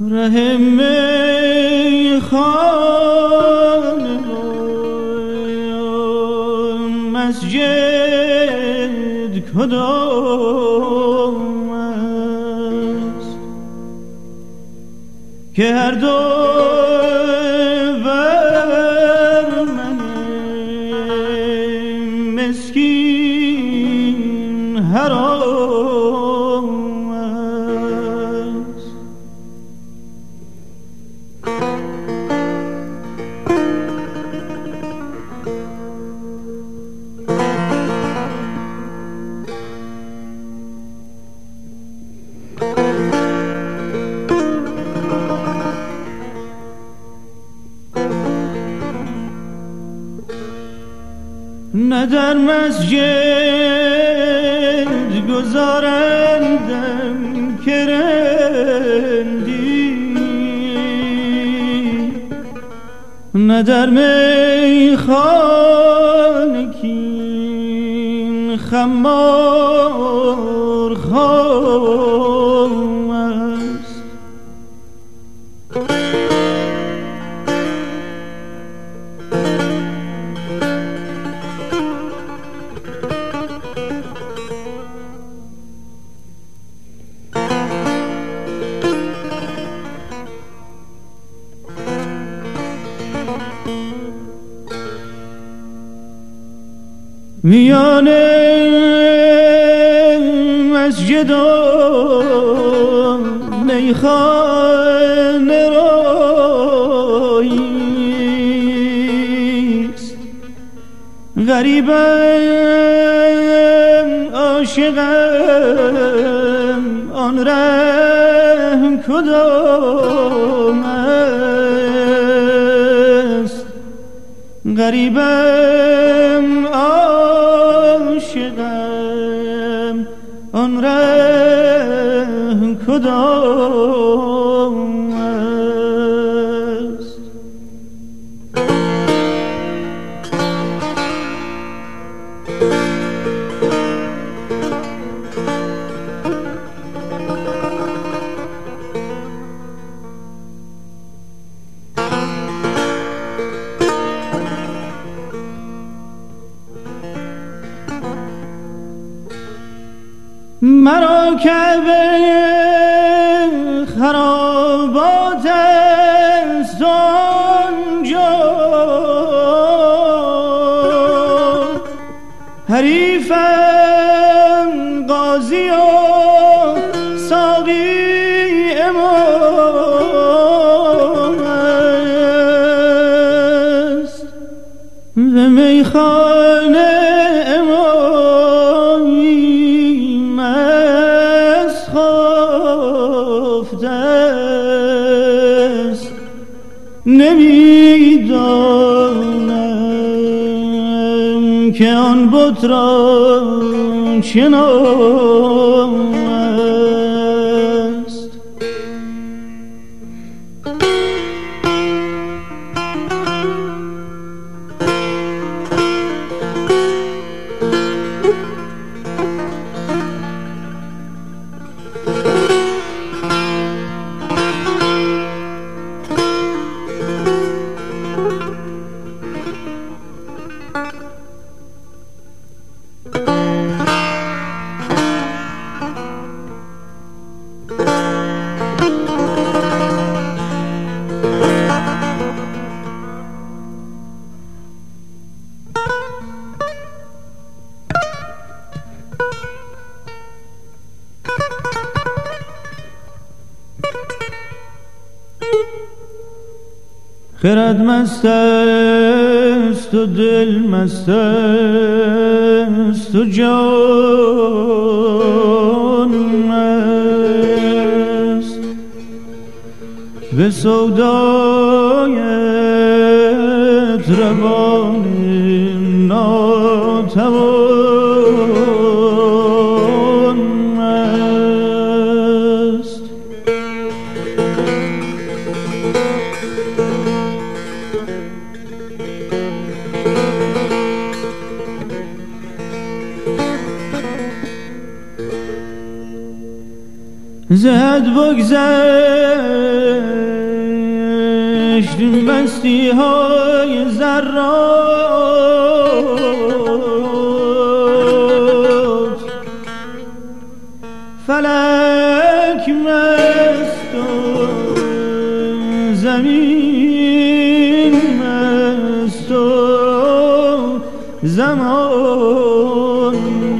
ره میخانه مسجد کدام است که هر دو بر من مسکین حرام است. نه در مسجد گذارندم که رندی، نه در میخانه کین خمار خام است. میان مسجد و میخانه راییست، غریبم عاشقم آن ره کدام است. غریبم عاشقم آن ره کدام است. مرا کعبه خرابات است آنجا، حریفم قاضی و ساقی امام است. به میخانه نمیدانم که آن بت را چه نام است. خرد مست است و دل مست است و جان مست، به سودایت روان ناتوان است. زد بگذشت مستی های ذرات، فلک مست و زمین مست و زمان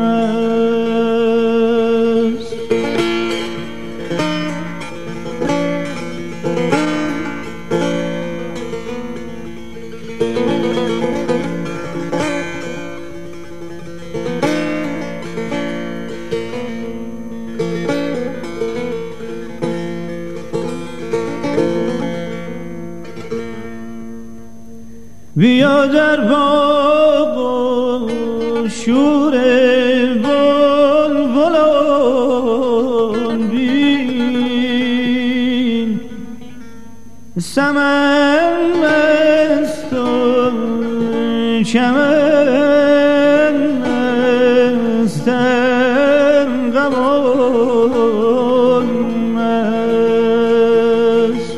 مست. بیا در باغ و شور بلبلان بین، سمن مست و چمن مست، ارغوان مست.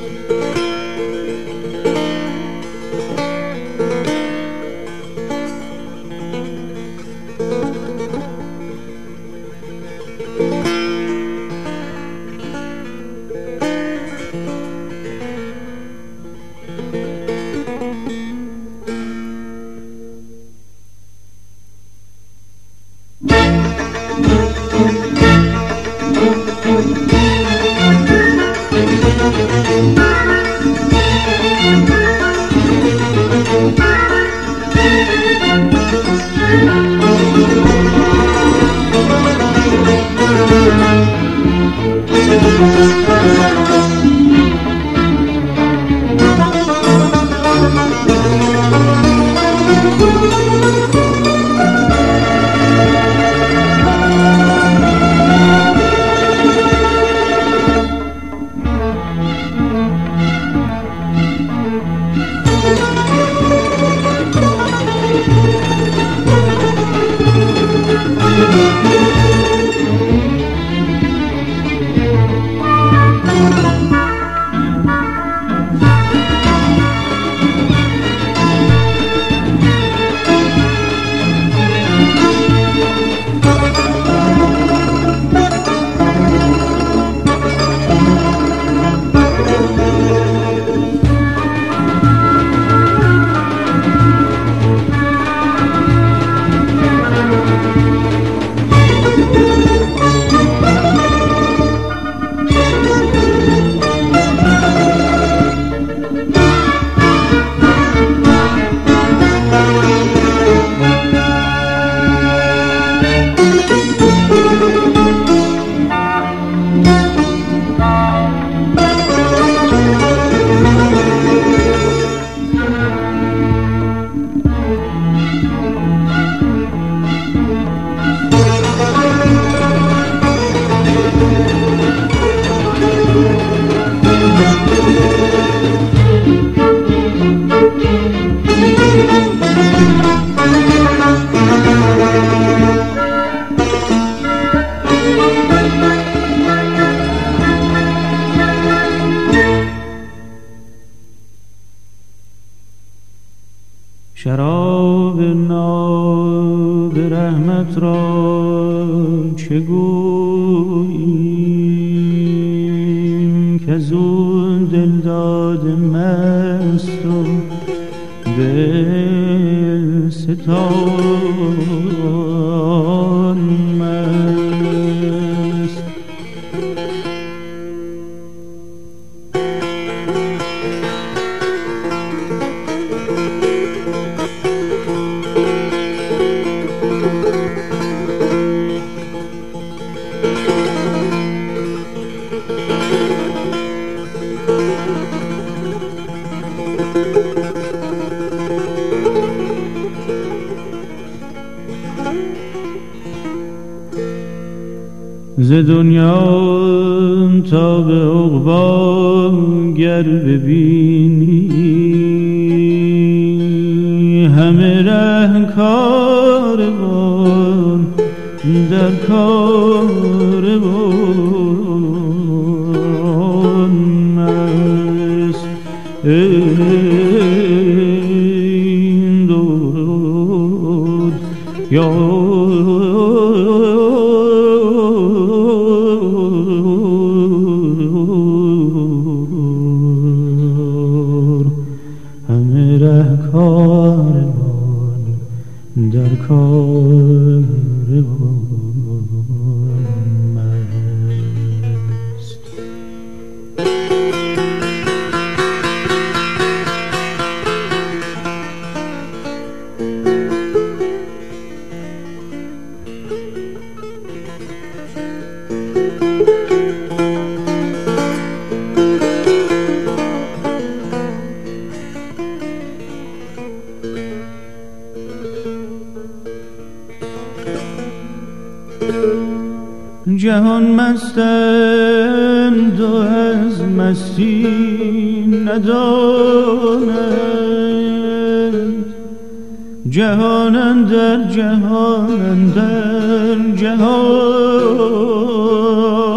شراب ناب رحمت را چه گوییم که زون دلداد مست و دل ستان مست. ز دنیا تا به عقبی گر ببینی، همه ره کاروان در کاروان همه ره کاروان در کاروان مست. جهان مستند و از مستی ندانند، جهان اندر جهان اندر جهان